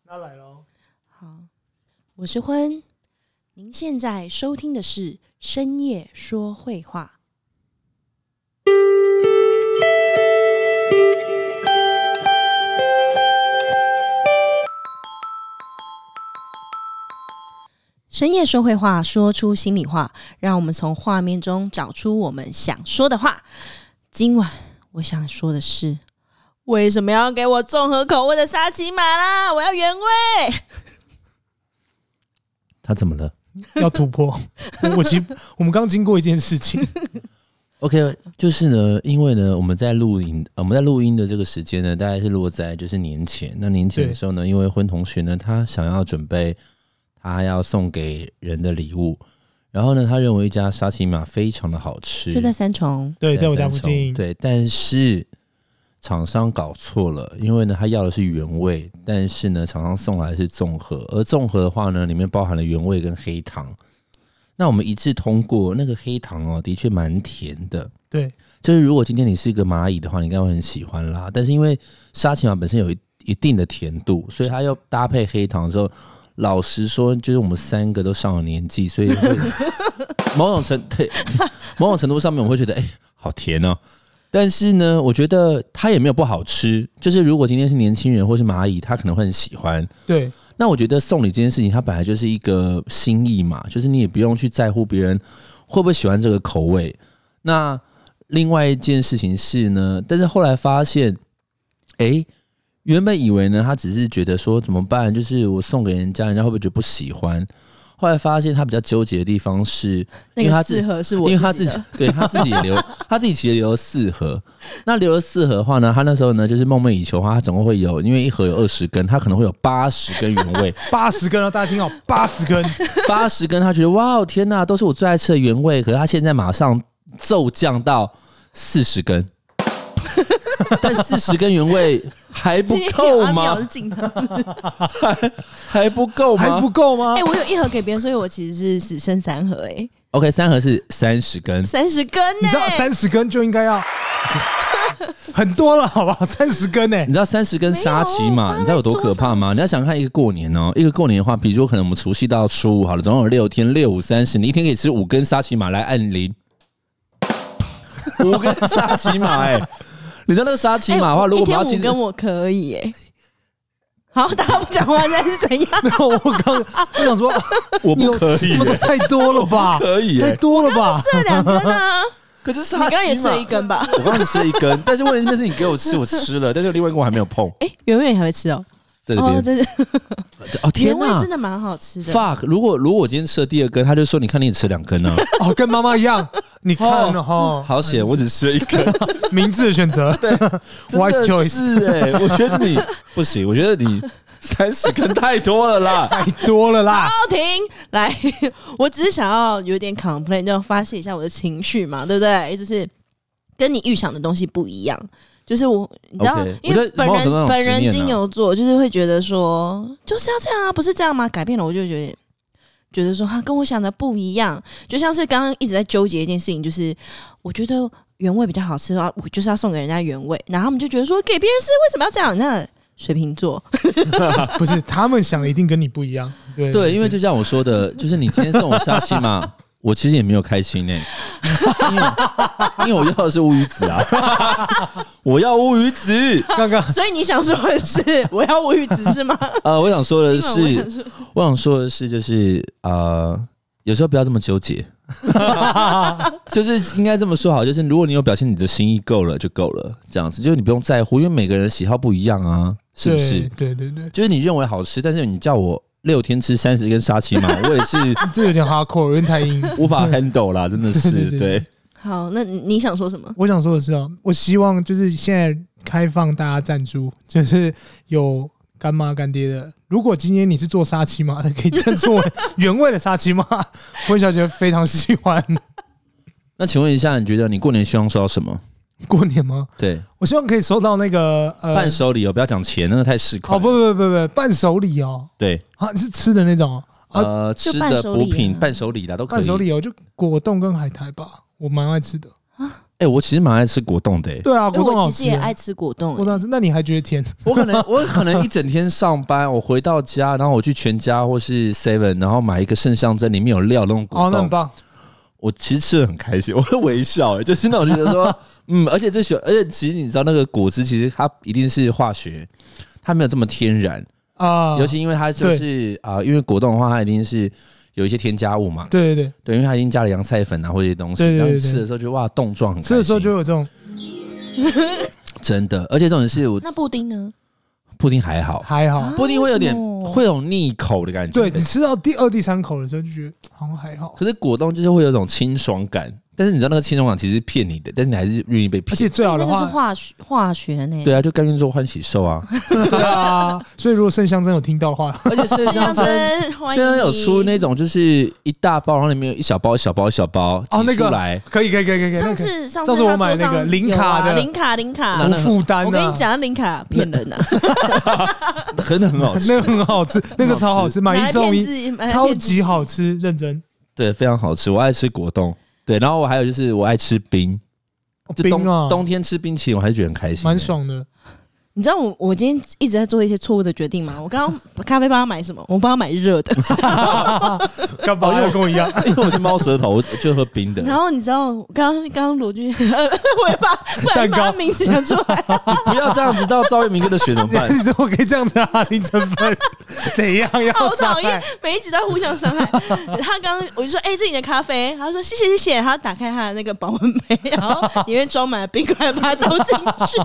那来咯。 好，我是婚，您现在收听的是深夜说会话。深夜说会话，说出心里话，让我们从画面中找出我们想说的话。今晚我想说的是，为什么要给我综合口味的沙琪玛啦？我要原味。 他怎么了？ 要突破。我们刚经过一件事情。 OK， 就是呢，因为呢，我们在录音的这个时间呢，大概是落在就是年前。那年前的时候呢，因为婚同学呢，他想要准备他要送给人的礼物，然后呢，他认为一家沙琪玛非常的好吃， 就在三重， 对，在我家附近。 对，但是厂商搞错了，因为呢，他要的是原味，但是呢，厂商送来的是综合，而综合的话呢，里面包含了原味跟黑糖。那我们一致通过，那个黑糖哦，的确蛮甜的。 对， 就是如果今天你是一个蚂蚁的话，你应该会很喜欢啦。但是因为沙琪玛本身有一定的甜度，所以它又搭配黑糖的时候，老实说，就是我们三个都上了年纪，所以会某种程度上面，我会觉得好甜哦。但是呢，我觉得它也没有不好吃。就是如果今天是年轻人或是蚂蚁，他可能会很喜欢。 对。 那我觉得送礼这件事情，它本来就是一个心意嘛，就是你也不用去在乎别人会不会喜欢这个口味。那另外一件事情是呢，但是后来发现，原本以为呢，他只是觉得说怎么办，就是我送给人家，人家会不会觉得不喜欢？后来发现他比较纠结的地方是， 那个四盒是我因为他自己对他自己也留，他自己其实留了4盒。那留了4盒的话呢，他那时候呢就是梦寐以求的话，他总共会有，因为一盒有20根，他可能会有80根原味 ，80根哦，大家听好，80根 ，80根，他觉得哇天哪，都是我最爱吃的原味，可是他现在马上骤降到40根。但40根原味还不够吗？还不够吗？ 还不够吗？ 我有1盒给别人，所以我其实是只剩3盒。 OK， 3盒是30根 ，30根你知道30根就应该要很多了，好不好？30根你知道30根沙琪玛，你知道有多可怕吗？你要想看一个过年哦，一个过年的话，比如说可能我们除夕到初五好了，总共有6天，6、5、30，你一天可以吃5根沙琪玛来按铃，5根沙琪玛你知道那个沙琪玛的话，如果我们要 1天5根我可以好，大家不讲话，现在是怎样？ 我想说， 我不可以， 太多了吧？ 可以， 太多了吧？ 吃了2根啊！ 可是沙琪玛， 你刚刚也吃了1根吧？ 我刚刚只吃了1根，但是问题是那是你给我吃，我吃了，但是另外一根我还没有碰。 原味你还会吃哦？ 在这边， 真的天哪， 原味真的蛮好吃的。 fuck， 如果我今天吃了第2根，他就说你看你也吃2根呢。 跟妈妈一样，你看好险，我只吃了1根。 明智的选择，对 ，wise choice。 是我觉得你不行，我觉得你30根太多了啦， 太多了啦。 好，停，来，我只是想要有点 complain， 就发泄一下我的情绪嘛，对不对？就是跟你预想的东西不一样。就是你知道， okay， 因为本人金牛座，就是会觉得说就是要这样啊，不是这样吗？改变了，我就觉得说跟我想的不一样。就像是刚刚一直在纠结一件事情，就是我觉得原味比较好吃的话，我就是要送给人家原味，然后他们就觉得说给别人吃为什么要这样？那水瓶座不是他们想的一定跟你不一样， 对，因为就像我说的，就是你今天送我沙琪玛。我其实也没有开心因为我要的是乌鱼子啊，我要乌鱼子。 刚刚， 所以你想说的是我要乌鱼子是吗？ 我想说的是，就是有时候不要这么纠结，就是应该这么说好，就是如果你有表现你的心意够了就够了，这样子，就是你不用在乎，因为每个人喜好不一样啊，是不是？ 对， 就是你认为好吃，但是你叫我6天吃30根沙琪玛，我也是这有点 hardcore， 有点太硬， 无法 handle 啦，真的是对。 好，那你想说什么？ 我想说的是我希望就是现在开放大家赞助，就是有干妈干爹的。如果今天你是做沙琪玛的，可以赞助原味的沙琪玛，温小姐非常喜欢。 那请问一下，你觉得你过年希望收到什么？ 过年吗？ 对， 我希望可以收到那个伴手礼不要讲钱，那个太市侩。 不，伴手礼对是吃的那种吃的补品伴手礼啦，都可以。 伴手礼就果冻跟海苔吧，我蛮爱吃的。 我其实蛮爱吃果冻的。 对啊，果冻好吃。 我其实也爱吃果冻。 果冻那你还觉得甜？ 我可能一整天上班，我回到家，然后我去全家或是 Seven， 然后买一个圣象珍里面有料那种果冻， 那很棒。 我其实吃得很开心，我会微笑，就是那种觉得说，而且其实你知道那个果汁其实它一定是化学，它没有这么天然啊，尤其因为它就是因为果冻的话，它一定是有一些添加物嘛，对，因为它已经加了洋菜粉啊或者一些东西，然后你吃的时候就哇冻状很开心， 吃的时候就有这种真的，而且这种是那布丁呢？ 布丁还好，布丁会有腻口的感觉。 对，你吃到第2、第3口的时候就觉得好像还好。 可是果冻就是会有一种清爽感，但是你知道那个清爽感其实是骗你的，但是你还是愿意被骗。 而且最好的话， 那个是化学呢。 对啊，就甘愿做欢喜兽啊。 对啊，所以如果圣香真有听到的话， 而且圣香真现在有出那种就是一大包，然后里面有一小包挤出来， 可以。 上次我买那个零卡的， 零卡无负担。 我跟你讲，零卡骗人啊， 真的很好吃， 那个很好吃，那个超好吃，买1送1，超级好吃，认真。 对，非常好吃，我爱吃果冻。对，然后我还有就是我爱吃冰， 冰啊， 冬天吃冰淇淋我还是觉得很开心， 蛮爽的。 你知道我今天一直在做一些错误的决定吗？我刚刚咖啡帮他买什么？我帮他买热的， 干嘛？因为我跟我一样， 因为我是猫舌头，我就喝冰的。 然后你知道刚刚罗君，我也把名字讲出来， 你不要这样子，到赵一鸣哥的血怎么办？ 你怎么可以这样子啊？林成芬怎样要好讨厌，每一集都要互相伤害。他刚我就说，这是你的咖啡，他说谢谢，他打开他的那个保温杯，然后里面装满了冰块，把它倒进去。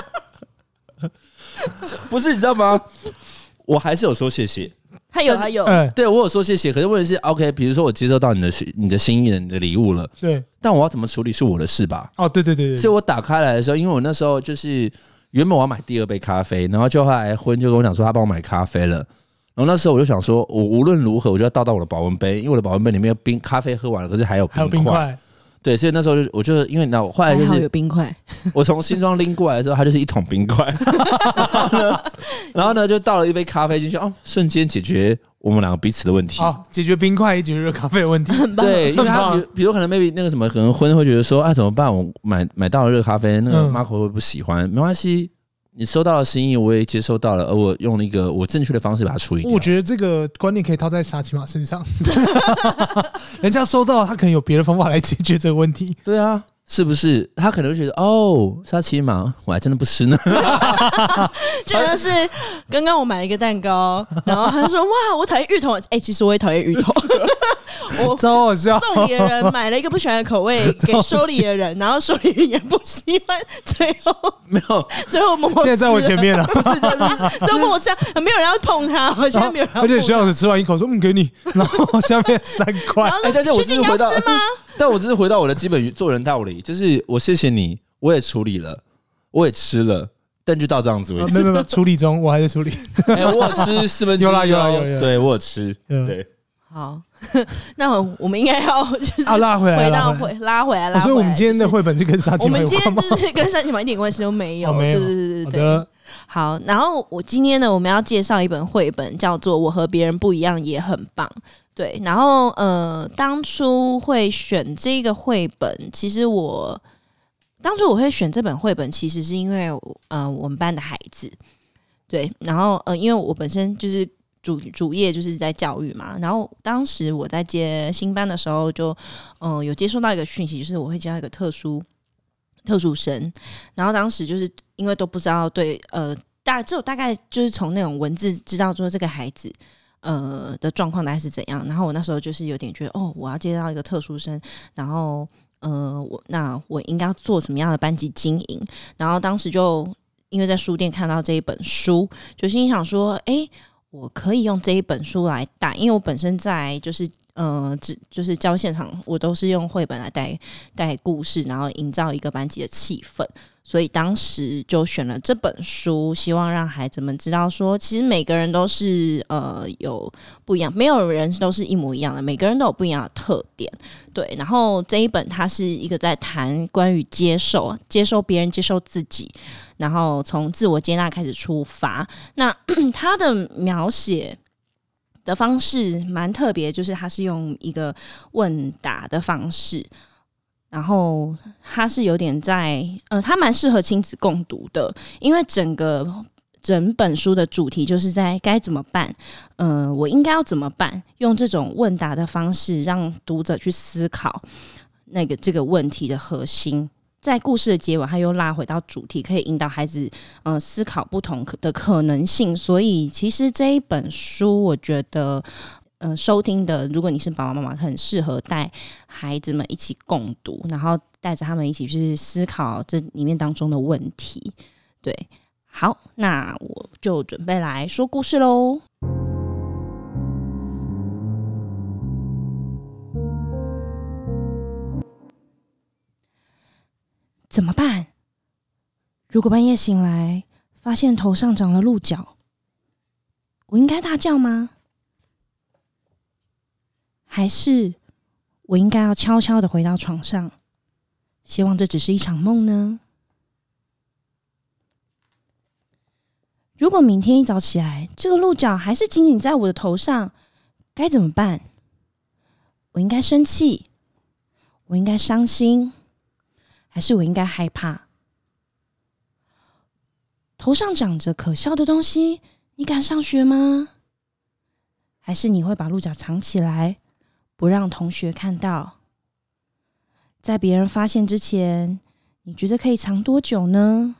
不是你知道吗？我还是有说谢谢， 他有， 对我有说谢谢。可是问题是 ，OK， 比如说我接收到你的心意的你的礼物了， 对， 但我要怎么处理是我的事吧？ 对， 所以我打开来的时候，因为我那时候就是原本我要买第2杯咖啡，然后就后来婚就跟我讲说他帮我买咖啡了，然后那时候我就想说，我无论如何我就要倒到我的保温杯，因为我的保温杯里面有咖啡喝完了，可是还有冰块。对，所以那时候我就因为你知道，我后来就是有冰块， 我从新庄拎过来的时候，它就是一桶冰块，然后呢就倒了一杯咖啡进去，瞬间解决我们两个彼此的问题， 解决冰块也解决热咖啡的问题， 对，因为他比如可能 maybe 那个什么，可能婚会觉得说怎么办？我买到了热咖啡，那个 Marco 会不喜欢？没关系。你收到了心意，我也接收到了，而我用了一个我正确的方式把它处理掉。 我觉得这个观念可以套在沙琪玛身上，人家收到，他可能有别的方法来解决这个问题。 对啊，是不是？他可能会觉得沙琪玛，我还真的不吃呢。 就像是刚刚我买了一个蛋糕，然后他说：“哇，我讨厌芋头。”其实我也讨厌芋头。我超好笑， 送礼的人买了一个不喜欢的口味给收礼的人，然后收礼人也不喜欢，最后没有， 最后默默现在在我前面了， 不是， 最后默默吃，没有人要碰他，现在没有人要碰他， 而且徐老师吃完一口说给你，然后下面3块， 但是我只是回到，但我只是回到我的基本做人道理，就是我谢谢你，我也处理了，我也吃了。但就到这样子为止， 没有处理中，我还在处理。 我有吃4分之一，有，对我有吃，对。 好，那我们应该要就是拉回来， 拉回来。 所以我们今天的绘本就跟沙琪玛有关吗？ 我们今天就是跟沙琪玛一点关系都没有。 对。 好，然后我今天呢，我们要介绍一本绘本，叫做《我和别人不一样也很棒》。对，然后当初会选这个绘本，其实当初我会选这本绘本，其实是因为我们班的孩子，对，然后因为我本身就是主业就是在教育嘛，然后当时我在接新班的时候就有接收到一个讯息，就是我会教一个特殊生，然后当时就是因为都不知道只有大概就是从那种文字知道说这个孩子的状况大概是怎样，然后我那时候就是有点觉得我要接到一个特殊生，然后我应该要做什么样的班级经营，然后当时就因为在书店看到这一本书，就心想说我可以用这一本书来带，因为我本身在就是教现场，我都是用绘本来带故事，然后营造一个班级的气氛，所以当时就选了这本书，希望让孩子们知道说，其实每个人都是有不一样，没有人都是一模一样的，每个人都有不一样的特点。对，然后这一本它是一个在谈关于接受别人，接受自己，然后从自我接纳开始出发。那它的描写的方式蛮特别，就是它是用一个问答的方式。 然后它是有点它蛮适合亲子共读的，因为整本书的主题就是在该怎么办，我应该要怎么办，用这种问答的方式让读者去思考这个问题的核心。在故事的结尾，他又拉回到主题，可以引导孩子思考不同的可能性。所以其实这一本书，我觉得收听的，如果你是爸爸妈妈，很适合带孩子们一起共读，然后带着他们一起去思考这里面当中的问题。对，好，那我就准备来说故事咯。怎么办？如果半夜醒来，发现头上长了鹿角，我应该大叫吗？还是我应该要悄悄地回到床上，希望这只是一场梦呢？如果明天一早起来，这个鹿角还是紧紧在我的头上，该怎么办？我应该生气？我应该伤心？还是我应该害怕？头上长着可笑的东西，你敢上学吗？还是你会把鹿角藏起来，不让同学看到？在别人发现之前，你觉得可以藏多久呢？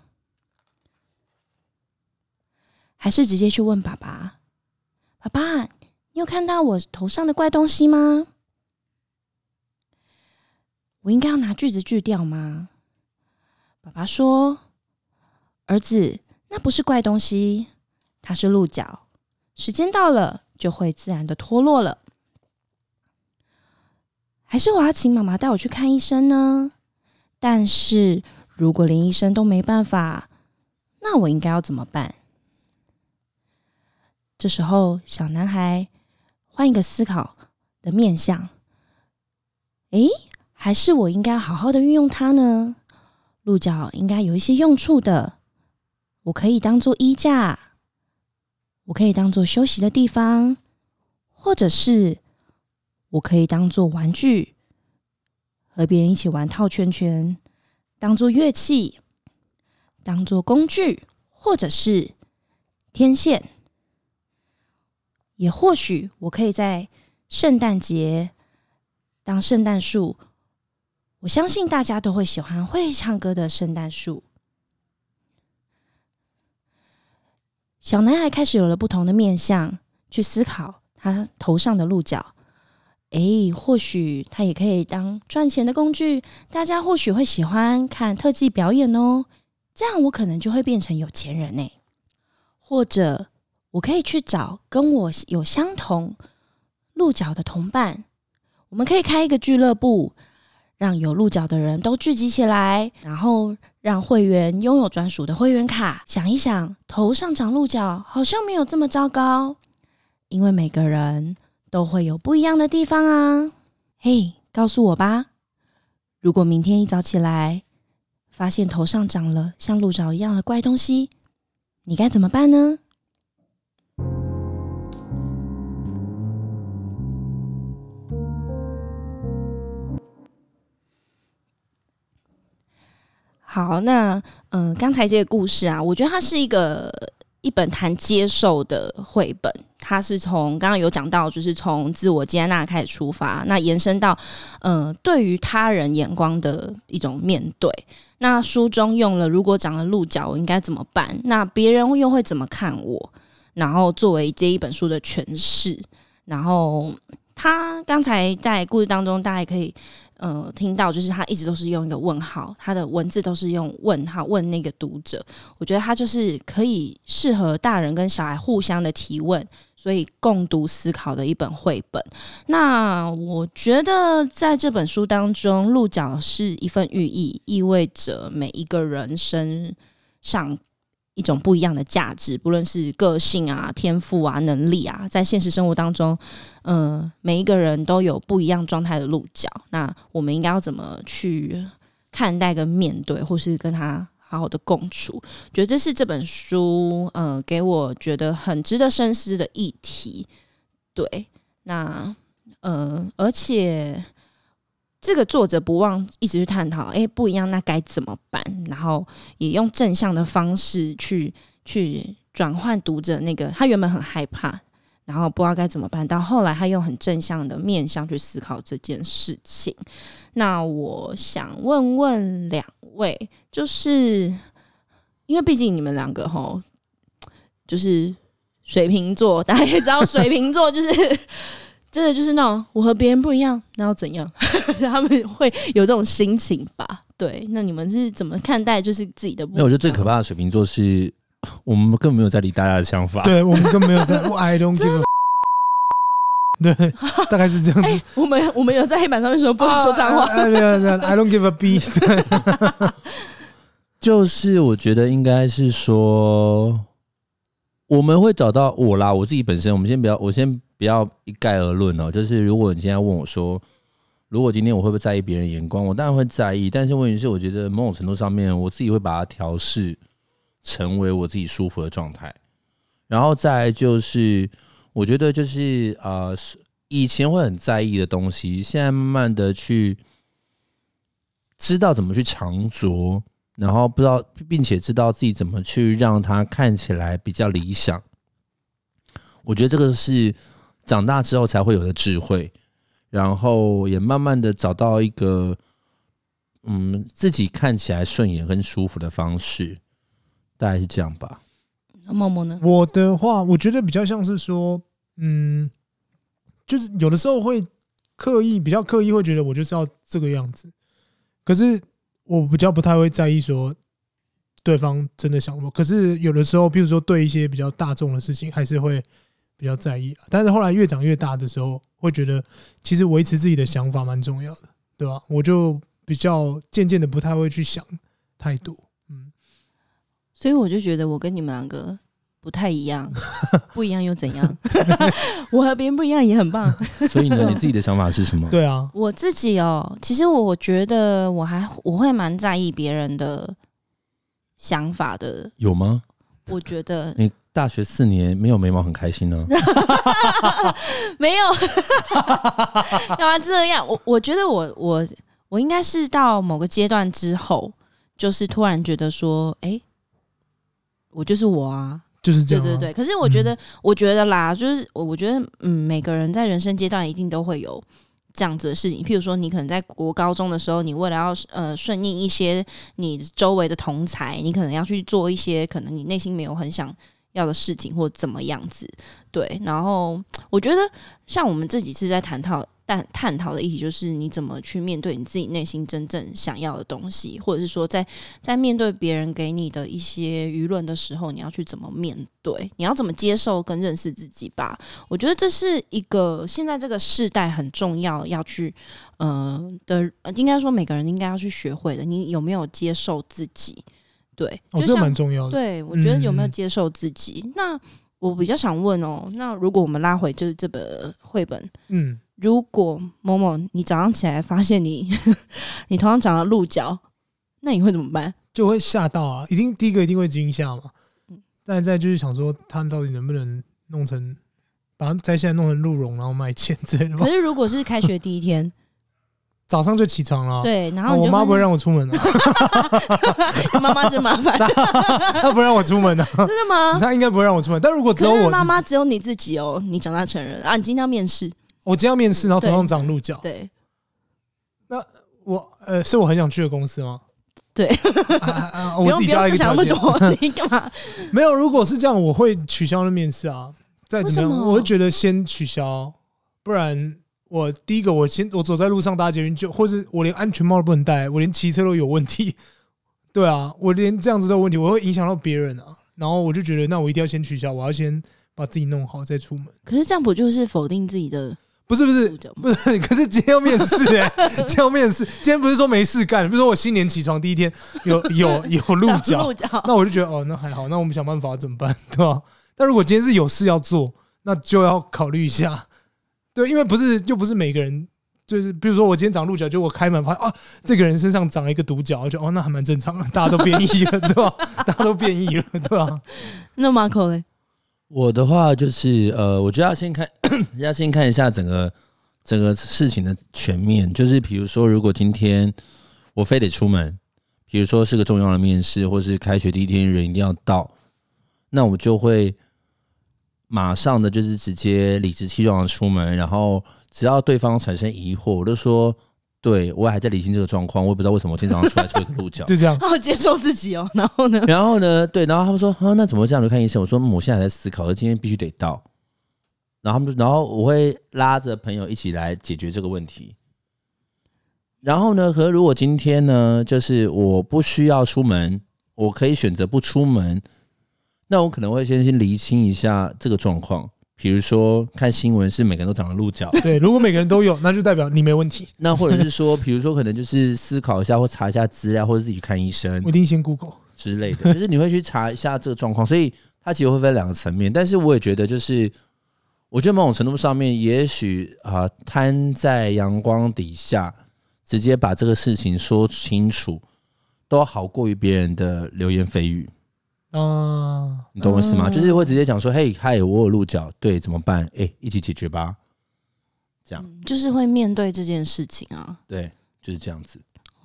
还是直接去问爸爸，爸爸，你有看到我头上的怪东西吗？我应该要拿锯子锯掉吗？爸爸说，儿子，那不是怪东西，它是鹿角，时间到了就会自然的脱落了。还是我要请妈妈带我去看医生呢？但是如果连医生都没办法，那我应该要怎么办？这时候小男孩换一个思考的面向，还是我应该好好的运用它呢？鹿角应该有一些用处的，我可以当做衣架，我可以当做休息的地方，或者是我可以当做玩具，和别人一起玩套圈圈，当做乐器，当做工具，或者是天线。也或许我可以在圣诞节当圣诞树，我相信大家都会喜欢会唱歌的圣诞树。小男孩开始有了不同的面向去思考他头上的鹿角，或许他也可以当赚钱的工具，大家或许会喜欢看特技表演哦，这样我可能就会变成有钱人欸。或者我可以去找跟我有相同鹿角的同伴，我们可以开一个俱乐部，让有鹿角的人都聚集起来，然后让会员拥有专属的会员卡。想一想，头上长鹿角好像没有这么糟糕，因为每个人都会有不一样的地方啊。告诉我吧，如果明天一早起来，发现头上长了像鹿角一样的怪东西，你该怎么办呢？好，那刚才这个故事啊，我觉得它是一本谈接受的绘本。它是从刚刚有讲到，就是从自我接纳开始出发，那延伸到对于他人眼光的一种面对。那书中用了如果长了鹿角，我应该怎么办？那别人又会怎么看我？然后作为这一本书的诠释。然后他刚才在故事当中，大家也可以听到，就是他一直都是用一个问号，他的文字都是用问号问那个读者。我觉得他就是可以适合大人跟小孩互相的提问，所以共读思考的一本绘本。那我觉得在这本书当中，鹿角是一份寓意，意味着每一个人身上一种不一样的价值，不论是个性啊、天赋啊、能力啊，在现实生活当中，每一个人都有不一样状态的鹿角。那我们应该要怎么去看待跟面对，或是跟他好好的共处？觉得这是这本书给我觉得很值得深思的议题。对，那而且这个作者不忘一直去探讨，不一样，那该怎么办？然后也用正向的方式去转换读者那个他原本很害怕，然后不知道该怎么办，到后来他用很正向的面向去思考这件事情。那我想问问两位，就是因为毕竟你们两个齁，就是水瓶座，大家也知道水瓶座就是真的就是那种我和别人不一样，那要怎样？他们会有这种心情吧？对，那你们是怎么看待就是自己的不一样？ 我觉得最可怕的水瓶座是我们根本没有在理大家的想法， 对我们根本没有在I don't give a 对，大概是这样子。 我们有在黑板上面说不能说脏话。 I don't give a B 对。 就是我觉得应该是说，我们会找到我自己本身，我先不要一概而论哦。就是如果你现在问我说，如果今天我会不会在意别人眼光，我当然会在意，但是问题是，我觉得某种程度上面，我自己会把它调试成为我自己舒服的状态。然后再来就是，我觉得就是以前会很在意的东西，现在慢慢的去知道怎么去藏拙，然后不知道，并且知道自己怎么去让它看起来比较理想。我觉得这个是长大之后才会有的智慧，然后也慢慢的找到一个自己看起来顺眼跟舒服的方式，大概是这样吧。 默默呢？ 我的话，我觉得比较像是说，就是有的时候会比较刻意会觉得我就是要这个样子，可是我比较不太会在意说对方真的想什么。可是有的时候，譬如说对一些比较大众的事情，还是会比较在意。但是后来越长越大的时候，会觉得其实维持自己的想法蛮重要的，对吧？我就比较渐渐的不太会去想太多。 所以我就觉得我跟你们两个不太一样，不一样又怎样？我和别人不一样也很棒。 所以呢，你自己的想法是什么？ 对啊， 我自己其实我觉得我会蛮在意别人的想法的。 有吗？我觉得你大学4年没有眉毛很开心呢？ 没有，干嘛这样？我觉得我应该是到某个阶段之后，就是突然觉得说，我就是我啊， 就是这样、啊。 对对对。可是我觉得啦，就是我觉得每个人在人生阶段一定都会有这样子的事情。譬如说，你可能在国高中的时候，你为了要顺应一些你周围的同侪，你可能要去做一些可能你内心没有很想要的事情，或怎么样子。对，然后我觉得像我们这几次在探讨的议题，就是你怎么去面对你自己内心真正想要的东西，或者是说在面对别人给你的一些舆论的时候，你要去怎么面对，你要怎么接受跟认识自己吧。我觉得这是一个现在这个世代很重要要去应该说每个人应该要去学会的。你有没有接受自己？对， 这蛮重要的。 对，我觉得有没有接受自己？那我比较想问那如果我们拉回就是这本绘本，如果某某你早上起来发现你头上长了鹿角，那你会怎么办？ 就会吓到啊，第一个一定会惊吓嘛。但再就是想说，他到底能不能弄成把它摘下来弄成鹿茸，然后卖钱之类的。 可是如果是开学第一天， 早上就起床了， 对，然后我妈不会让我出门的。 妈妈真麻烦， 她不让我出门的。 真的吗？ 她应该不会让我出门。但如果只有我妈妈只有你自己你长大成人啊，你今天要面试。 我今天要面试，然后头上长鹿角。 对， 那我是我很想去的公司吗？ 对， 我自己加了一个条件。 不用想那么多，你干嘛？ 没有，如果是这样，我会取消的面试啊。再怎么样，我会觉得先取消，不然我第一个我走在路上搭捷运或是我连安全帽都不能戴，我连骑车都有问题。对啊，我连这样子都有问题，我会影响到别人啊。然后我就觉得，那我一定要先取消，我要先把自己弄好再出门。 可是这样不就是否定自己的？ 不是，可是今天要面试今天要面试，今天不是说没事干，比如说我新年起床第一天有鹿角，那我就觉得那还好，那我们想办法怎么办，对吧？但如果今天是有事要做，那就要考虑一下，对，因为又不是每个人，就是比如说我今天长鹿角，就我开门发现这个人身上长了一个独角，就那还蛮正常的，大家都变异了，对吧？大家都变异了，对吧？ 那 Marco 呢？ 我的话就是我觉得要先看一下整整个事情的全面，就是比如说，如果今天我非得出门，比如说是个重要的面试，或是开学第一天人一定要到，那我就会马上的就是直接理直气壮的出门，然后只要对方产生疑惑，我就说。对，我还在理清这个状况，我也不知道为什么我今天早上出来出一个鹿角， 就这样。 他好接受自己哦，然后呢？ 然后呢？对，然后他们说，那怎么会这样？就看医生。我说，我现在还在思考，今天必须得到。然后然后我会拉着朋友一起来解决这个问题。然后呢，如果今天呢，就是我不需要出门，我可以选择不出门，那我可能会先厘清一下这个状况。比如说看新闻是每个人都长了鹿角， 对，如果每个人都有，那就代表你没问题。 那或者是说，比如说可能就是思考一下，或查一下资料，或者自己去看医生， 我一定先 Google 之类的，就是你会去查一下这个状况，所以它其实会分两个层面。但是我也觉得，就是我觉得某种程度上面，也许摊在阳光底下，直接把这个事情说清楚，都好过于别人的流言蜚语。你懂我意思吗？就是会直接讲说，嘿，嗨，我有鹿角，对，怎么办？一起解决吧。这样就是会面对这件事情啊。 对，就是这样子。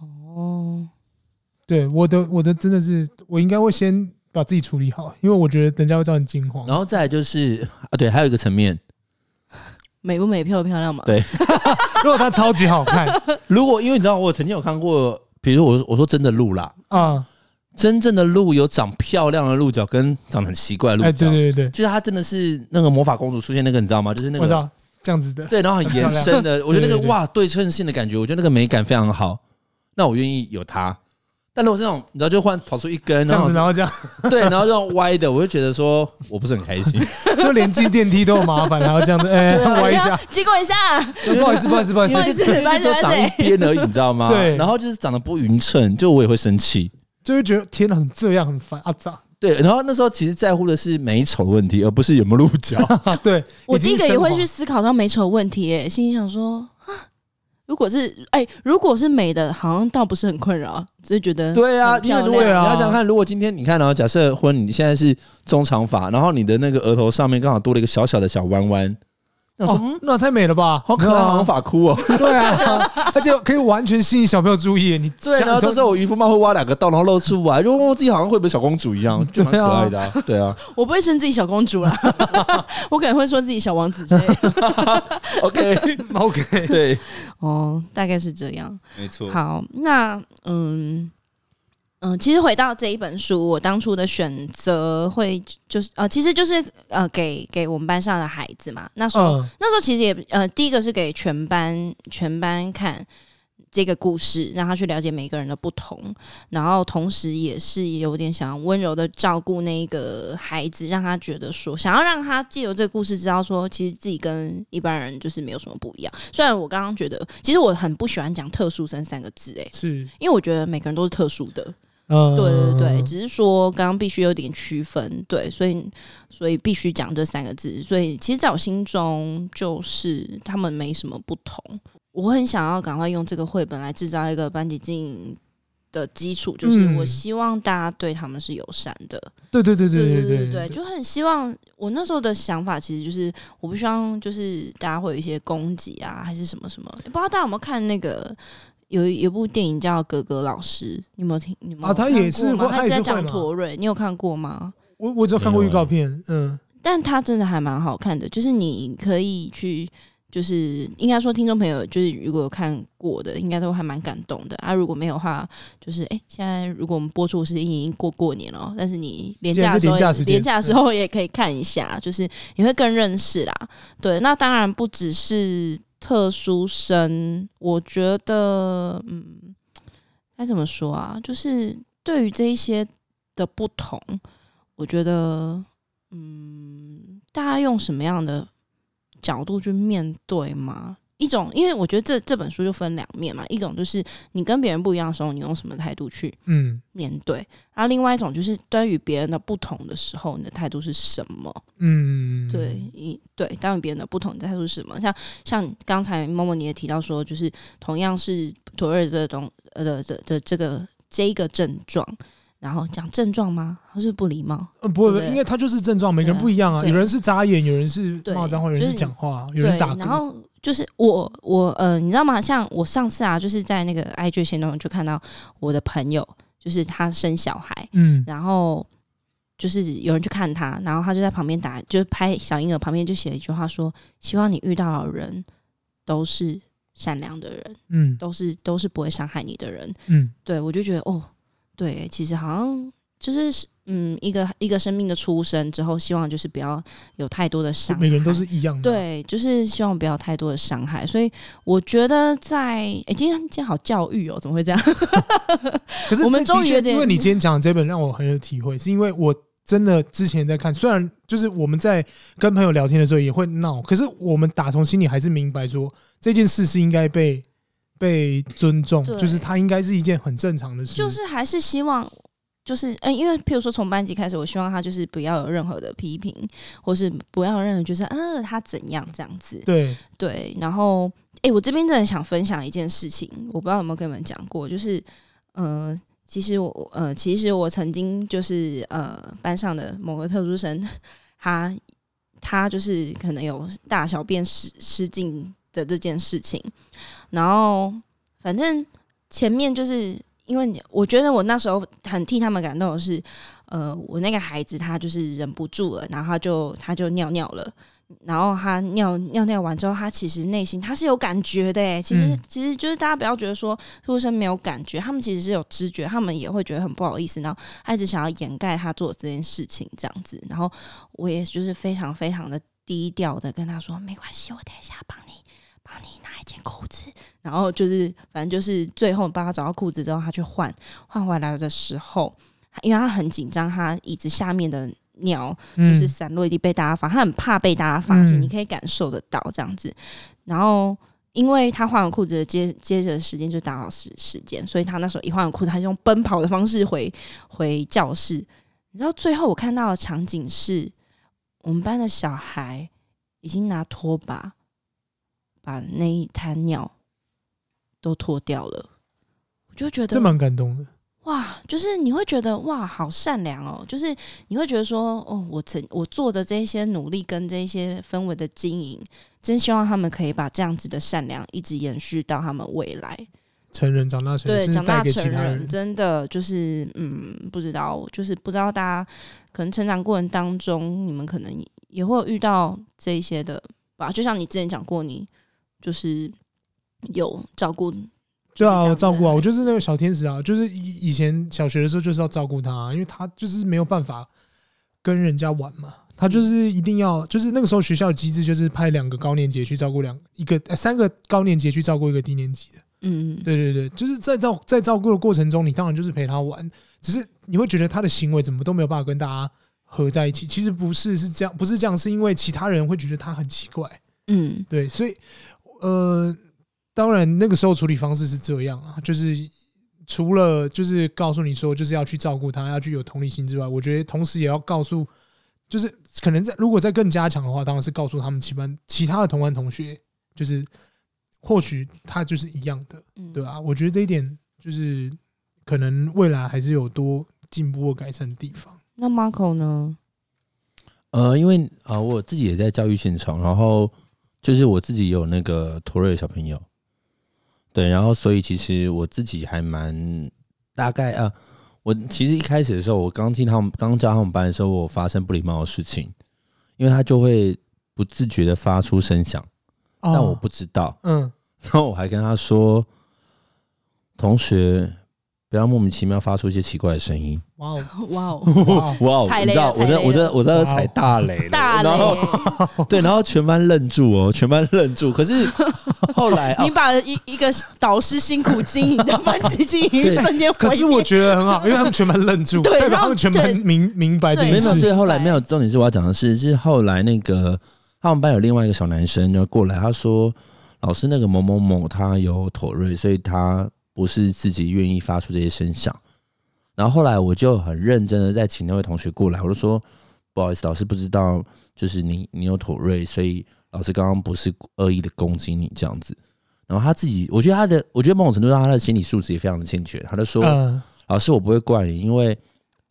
对，我的真的是，我应该会先把自己处理好，因为我觉得人家会造成惊慌。 然后再来就是对，还有一个层面， 美不美，漂不漂亮嘛？ 对， 如果它超级好看， 如果因为你知道，我曾经有看过，比如我说真的鹿啦，真正的鹿有长漂亮的鹿角，跟长得很奇怪的鹿角。 对， 就是它真的是那个魔法公主出现那个，你知道吗？就是那个我知道这样子的， 对，然后很延伸的，我觉得那个哇对称性的感觉，我觉得那个美感非常好。那我愿意有它。但如果是那种你知道，就换跑出一根， 这样子，然后这样， 对，然后这种歪的，我就觉得说我不是很开心， 就连进电梯都有麻烦，然后这样子，歪一下， 经过一下， 不好意思， 因为就长一边而已，你知道吗？ 对， 然后就是长得不匀称，就我也会生气。 就会觉得天哪，很这样很烦啊！咋？ 对，然后那时候其实在乎的是美丑的问题，而不是有没有鹿角。 对， 我第一个也会去思考到美丑问题耶，心里想说如果是美的，好像倒不是很困扰，只是觉得对啊，因为如果你要想看，如果今天你看，然后假设你现在是中长发，然后你的那个额头上面刚好多了一个小小的小弯弯。 那太美了吧， 好可爱，好像发箍哦。 对啊，而且可以完全吸引小朋友注意。你对，然后这时候我渔夫帽会挖2个洞，然后露出来，就我自己好像会不会小公主一样，就蛮可爱的。对啊， 我不会称自己小公主啦，我可能会说自己小王子之类的。 OK， 对， 大概是这样， 没错。 好，那其实回到这一本书，我当初的选择会就是其实就是给我们班上的孩子嘛。那时候其实也第一个是给全班看这个故事，让他去了解每个人的不同，然后同时也是有点想要温柔的照顾那个孩子，让他觉得说，想要让他借由这个故事知道说，其实自己跟一般人就是没有什么不一样。虽然我刚刚觉得，其实我很不喜欢讲特殊生3个字， 是因为我觉得每个人都是特殊的。对，只是说刚刚必须有点区分，对，所以必须讲这3个字。所以其实在我心中，就是他们没什么不同。我很想要赶快用这个绘本来制造一个班级经营的基础，就是我希望大家对他们是友善的。 对， 就很希望。我那时候的想法其实就是，我不希望就是大家会有一些攻击啊，还是什么什么。不知道大家有没有看那个？有一部电影叫《格格老师》，你有没有听？ 他也是， 他是在讲驼瑞，你有看过吗？ 我只有看过预告片， 但他真的还蛮好看的，就是你可以去，就是应该说听众朋友，就是如果有看过的，应该都还蛮感动的啊。如果没有的话，就是现在如果我们播出是已经过年了，但是你连假的时候也可以看一下，就是你会更认识啦。对，那当然不只是特殊生，我觉得该怎么说啊？就是对于这一些的不同，我觉得大家用什么样的角度去面对吗？一种，因为我觉得这本书就分2面嘛，一种就是你跟别人不一样的时候，你用什么态度去面对，然后另外一种就是对于别人的不同的时候，你的态度是什么？对，当然别人的不同，你的态度是什么？像刚才默默你也提到说，就是同样是妥瑞这个这个症状， 然后讲症状吗？还是不礼貌？ 不会，因为他就是症状，每个人不一样啊。有人是眨眼，有人是骂脏话，有人是讲话，有人是打嗝。 然后就是你知道吗？像我上次啊，就是在那个 IG 线中就看到我的朋友，就是他生小孩，然后就是有人去看他，然后他就在旁边就是拍小婴儿旁边就写了一句话说：希望你遇到的人都是善良的人，都是不会伤害你的人，对，我就觉得对，其实好像就是一个生命的出生之后，希望就是不要有太多的伤害， 每个人都是一样的， 对，就是希望不要有太多的伤害。所以我觉得今天好教育怎么会这样？ 可是我们终于有点， 因为你今天讲的这本让我很有体会，是因为我真的之前在看，虽然就是我们在跟朋友聊天的时候也会闹，可是我们打从心里还是明白说这件事是应该被尊重，就是它应该是一件很正常的事， 就是还是希望。就是因为譬如说从班级开始，我希望他就是不要有任何的批评，或是不要有任何就是他怎样这样子。对，然后我这边真的想分享一件事情，我不知道有没有跟你们讲过，就是其实我曾经就是班上的某个特殊生，他就是可能有大小便失禁的这件事情，然后反正前面就是。因为我觉得我那时候很替他们感动的是，我那个孩子他就是忍不住了，然后他就尿尿了，然后他尿完之后，他其实内心他是有感觉的耶。其实就是大家不要觉得说特殊生没有感觉，他们其实是有知觉，他们也会觉得很不好意思，然后他一直想要掩盖他做这件事情这样子。然后我也就是非常非常的低调的跟他说，没关系，我等一下帮你拿一件裤子，然后就是反正就是最后帮他找到裤子之后，他去换回来的时候，因为他很紧张，他椅子下面的尿就是散落一地被大家发现，他很怕被大家发现，你可以感受得到这样子。然后因为他换完裤子接着时间就打扫时间，所以他那时候一换完裤子，他就用奔跑的方式回教室。然后最后我看到的场景是，我们班的小孩已经拿拖把把那一滩尿都脱掉了，我就觉得这蛮感动的。 哇，就是你会觉得哇，好善良哦！就是你会觉得说，我做的这些努力跟这些氛围的经营，真希望他们可以把这样子的善良一直延续到他们未来。 长大成人， 对，长大成人，真的就是不知道，就是不知道大家可能成长过程当中，你们可能也会有遇到这一些的吧？就像你之前讲过，你就是有照顾， 对啊，我照顾啊，我就是那个小天使啊，就是以前小学的时候就是要照顾他，因为他就是没有办法跟人家玩嘛，他就是一定要，就是那个时候学校的机制就是派2个高年级去照顾3个高年级去照顾1个低年级的，对，就是在照顾的过程中，你当然就是陪他玩，只是你会觉得他的行为怎么都没有办法跟大家合在一起，其实不是这样，是因为其他人会觉得他很奇怪，对，所以当然那个时候处理方式是这样啊，就是除了就是告诉你说就是要去照顾他，要去有同理心之外，我觉得同时也要告诉，就是可能如果再更加强的话，当然是告诉他们其他的同班同学，就是或许他就是一样的，对吧？我觉得这一点就是可能未来还是有多进步或改善的地方。 那 Marco 呢？ 因为我自己也在教育现场，然后就是我自己有那个妥瑞的小朋友。对，然后所以其实我自己还蛮大概我其实一开始的时候，我刚教他们班的时候，我发生不礼貌的事情，因为他就会不自觉的发出声响，但我不知道，然后我还跟他说，同学不要莫名其妙发出一些奇怪的声音。 哇哦！ 你知道我在踩大雷了，然后对，然后全班愣住，可是后来你把一个导师辛苦经营的班级经营瞬间毁灭， 可是我觉得很好，因为他们全班愣住，代表他们全班明白这件事。 所以后来没有重点是我要讲的是后来那个他们班有另外一个小男生就过来，他说老师那个某某某他有妥瑞，所以他不是自己愿意发出这些声响。然后后来我就很认真的在请那位同学过来，我就说不好意思，老师不知道，就是你有妥瑞，所以老师刚刚不是恶意的攻击你这样子。然后他自己，我觉得某种程度上他的心理素质也非常的欠缺。他就说，老师我不会怪你，因为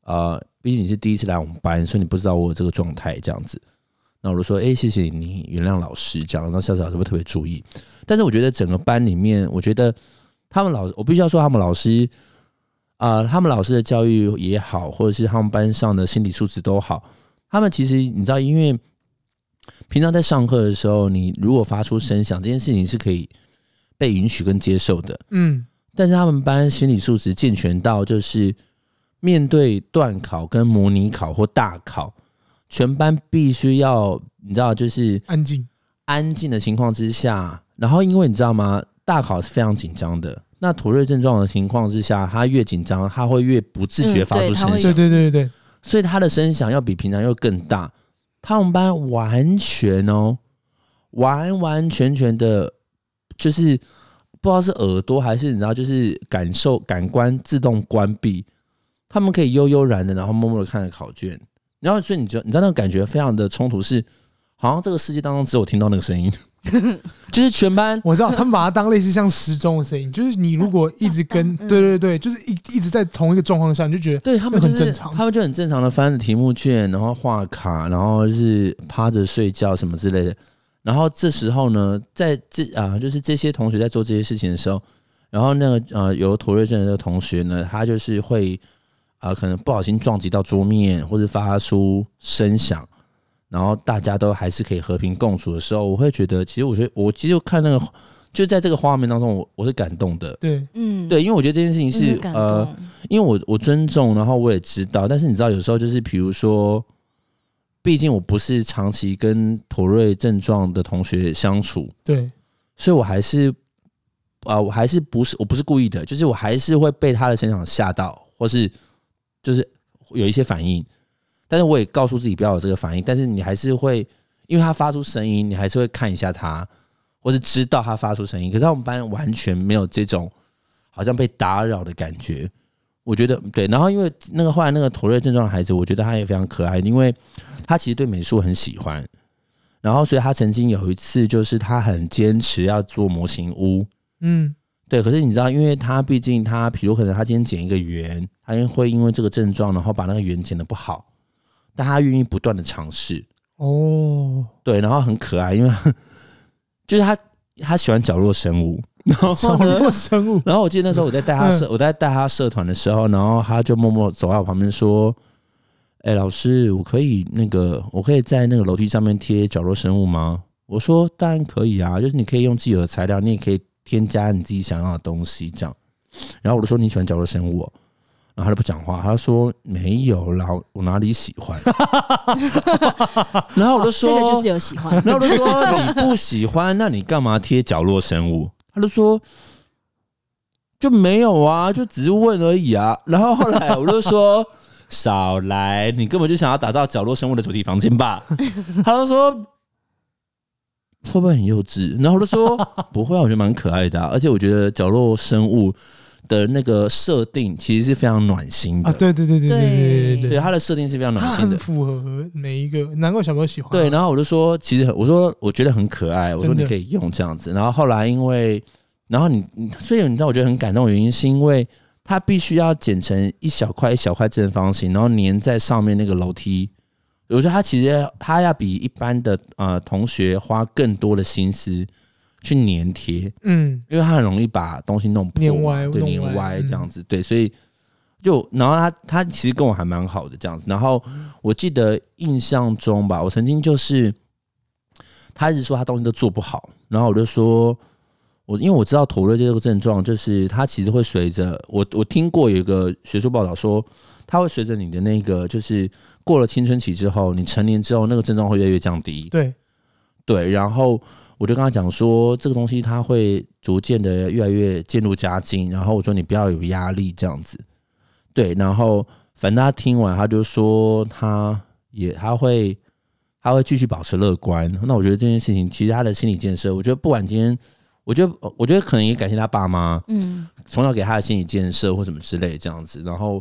毕竟你是第一次来我们班，所以你不知道我有这个状态这样子。那我就说，谢谢你原谅老师这样，那下次老师会特别注意。但是我觉得整个班里面，我觉得他们我必须要说他们老师，他们老师的教育也好，或者是他们班上的心理素质都好，他们其实你知道，因为平常在上课的时候，你如果发出声响，这件事情是可以被允许跟接受的，但是他们班心理素质健全到，就是面对段考跟模拟考或大考，全班必须要你知道，就是安静的情况之下，然后因为你知道吗，大考是非常紧张的。那妥瑞症状的情况之下，他越紧张，他会越不自觉发出声响， 对， 所以他的声响要比平常又更大。他们班完全完全的，就是不知道是耳朵还是你知道，就是感官自动关闭，他们可以悠悠然的，然后默默的看着考卷，然后所以你知道那个感觉非常的冲突，是好像这个世界当中只有听到那个声音。就是全班， 我知道他们把它当类似像时钟的声音，就是你如果一直跟，对，就是一直在同一个状况下，你就觉得对他们很正常， 他们就很正常的翻着题目卷，然后画卡，然后是趴着睡觉什么之类的。然后这时候呢，就是这些同学在做这些事情的时候，然后那个有妥瑞症的那个同学呢，他就是会可能不小心撞击到桌面，或者发出声响。然后大家都还是可以和平共处的时候，我会觉得，其实我其实看那个，就在这个画面当中，我是感动的。 对， 对，因为我觉得这件事情是因为我尊重，然后我也知道，但是你知道，有时候就是比如说，毕竟我不是长期跟妥瑞症状的同学相处， 对， 所以我还是我不是故意的，就是我还是会被他的声响吓到，或是就是有一些反应。但是我也告诉自己不要有这个反应，但是你还是会，因为他发出声音，你还是会看一下他，或是知道他发出声音。可是我们班完全没有这种好像被打扰的感觉，我觉得对。然后因为后来那个妥瑞症状的孩子，我觉得他也非常可爱，因为他其实对美术很喜欢，然后所以他曾经有一次就是他很坚持要做模型屋，对。可是你知道，因为他毕竟比如可能他今天剪一个圆，他会因为这个症状，然后把那个圆剪得不好。但他愿意不断的尝试对，然后很可爱，因为就是他喜欢角落生物，然后角落生物。 然后我记得那时候我在带他社团的时候，然后他就默默走到我旁边说：“老师，我可以在那个楼梯上面贴角落生物吗？”我说：“当然可以啊，就是你可以用既有的材料，你也可以添加你自己想要的东西这样。”然后我就说：“你喜欢角落生物然后他就不讲话，他说没有啦，我哪里喜欢？然后我就说这个就是有喜欢。 然后我就说你不喜欢，那你干嘛贴角落生物？他就说就没有啊，就只是问而已啊。然后后来我就说少来，你根本就想要打造角落生物的主题房间吧？他就说会不会很幼稚？然后我就说不会啊，我觉得蛮可爱的而且我觉得角落生物的那个设定其实是非常暖心的对， 它的设定是非常暖心的， 很符合每一个，难怪小朋友喜欢。 对，然后我就说，其实我觉得很可爱，我说你可以用这样子。然后后来因为，然后所以你知道我觉得很感动的原因，是因为它必须要剪成一小块一小块正方形，然后粘在上面那个楼梯。我觉得它要比一般的同学花更多的心思。去粘贴，因为他很容易把东西弄破，粘歪这样子，对，所以然后他其实跟我还蛮好的这样子，然后我记得印象中吧，我曾经就是他一直说他东西都做不好，然后我就说因为我知道妥瑞这个症状，就是他其实会随着我听过有一个学术报道说，他会随着你的那个就是过了青春期之后，你成年之后，那个症状会越来越降低，对，然后。我就跟他讲说，这个东西它会逐渐的越来越渐入佳境，然后我说你不要有压力这样子，对，然后反正他听完他就说他会继续保持乐观。那我觉得这件事情其实他的心理建设，我觉得不管今天，我觉得可能也感谢他爸妈，从小给他的心理建设或什么之类这样子。然后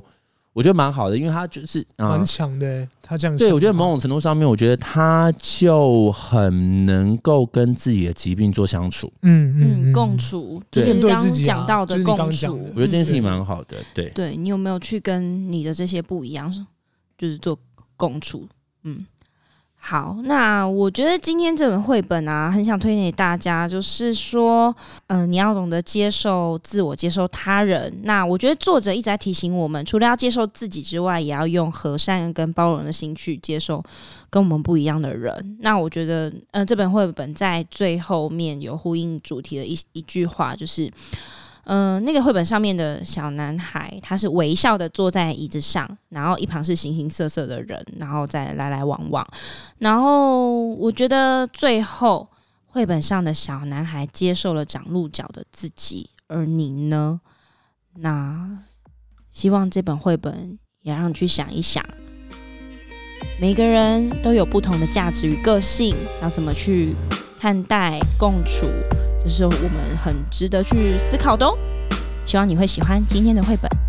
我觉得蛮好的，因为他就是蛮强的，他这样对我觉得某种程度上面，我觉得他就很能够跟自己的疾病做相处， 共处， 对， 就是刚刚讲到的共处， 我觉得这件事情蛮好的，对， 你有没有去跟你的这些不一样，就是做共处？好，那我觉得今天这本绘本啊，很想推荐给大家，就是说，你要懂得接受自我，接受他人。那我觉得作者一直在提醒我们，除了要接受自己之外，也要用和善跟包容的心去接受跟我们不一样的人。那我觉得，这本绘本在最后面有呼应主题的一句话，就是那个绘本上面的小男孩，他是微笑的坐在椅子上，然后一旁是形形色色的人，然后再来来往往。然后我觉得最后绘本上的小男孩接受了长鹿角的自己，而你呢？那希望这本绘本也让你去想一想，每个人都有不同的价值与个性，要怎么去看待共处，就是我们很值得去思考的哦。希望你会喜欢今天的绘本。